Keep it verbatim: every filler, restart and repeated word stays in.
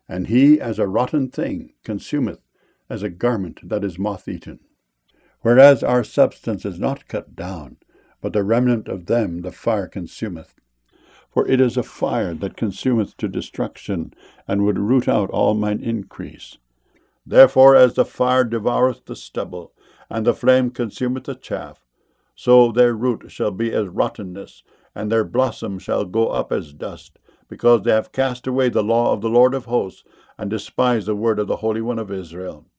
and he as a rotten thing consumeth, as a garment that is moth-eaten. Whereas our substance is not cut down, but the remnant of them the fire consumeth. For it is a fire that consumeth to destruction, and would root out all mine increase. Therefore as the fire devoureth the stubble, and the flame consumeth the chaff, so their root shall be as rottenness, and their blossom shall go up as dust, because they have cast away the law of the Lord of hosts, and despised the word of the Holy One of Israel.